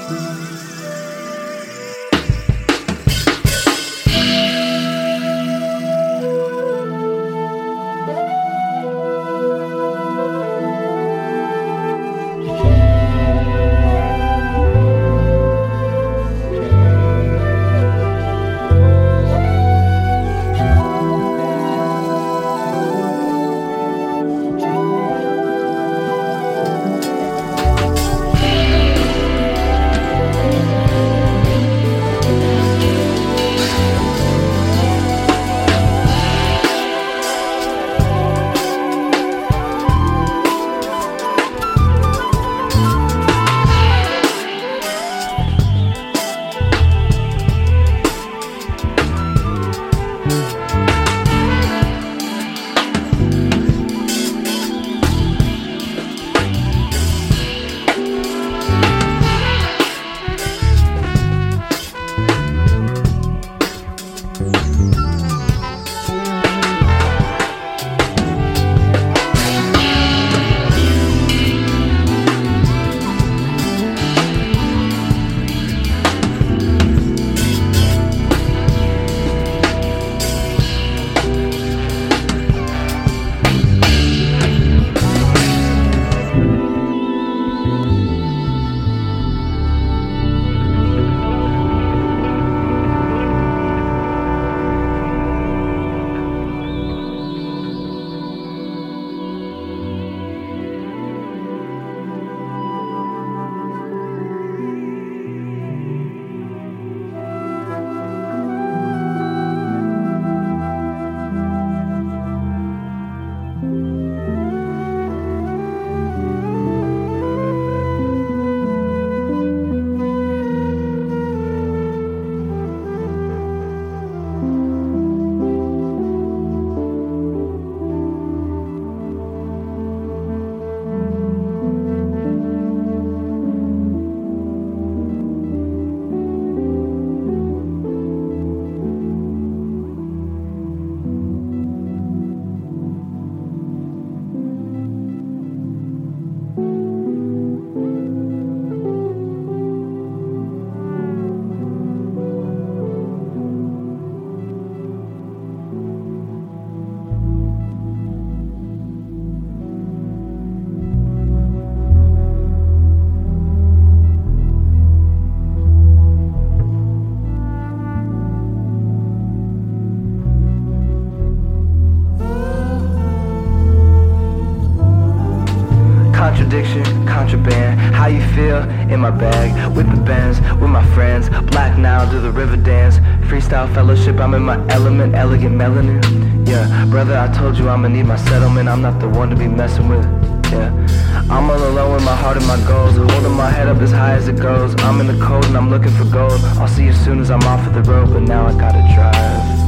Contradiction, contraband, how you feel in my bag, with the bands, with my friends, Black Nile to the river dance, freestyle fellowship, I'm in my element, elegant melanin. Yeah, brother, I told you I'ma need my settlement, I'm not the one to be messing with. Yeah, I'm all alone with my heart and my goals, holding my head up as high as it goes. I'm in the cold and I'm looking for gold. I'll see you soon as I'm off of the road, but now I gotta drive.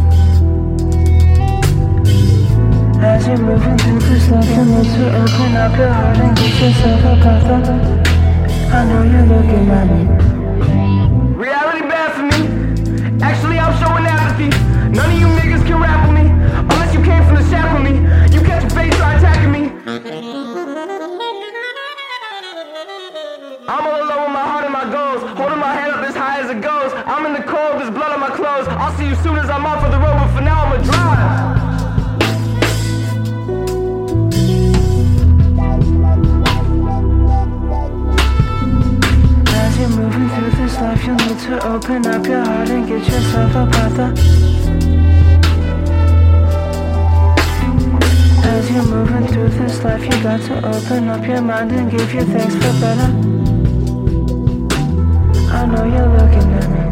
As you're moving through this life, you need to open up your heart and get yourself a path. I know you're looking at me. Reality bad for me. Actually, I'm showing apathy. None of you niggas can rap with me unless you came from the shack with me. You catch a face, try attacking me. I'm all alone with my heart and my goals, holding my head up as high as it goes. I'm in the cold, there's blood on my clothes. I'll see you soon as I'm off of the road, but for now I'ma drive. You're moving through this life, you'll need to open up your heart and get yourself a path. As you're moving through this life, you got to open up your mind and give your thanks for better. I know you're looking at me.